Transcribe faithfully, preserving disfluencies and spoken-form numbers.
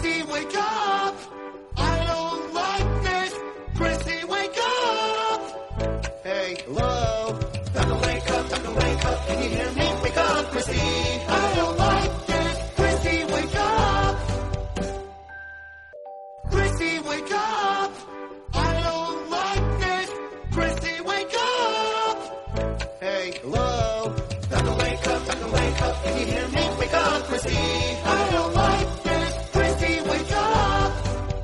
Chrissy, wake up! I don't like this. Chrissy, wake up! Hey, hello? Time to wake up, time to wake up. Can you hear me? Wake up, Chrissy. I don't like this. Chrissy, wake up! Chrissy, wake up! I don't like this. Chrissy, wake up! Hey, hello? Time to wake up, time to wake up. Can you hear me?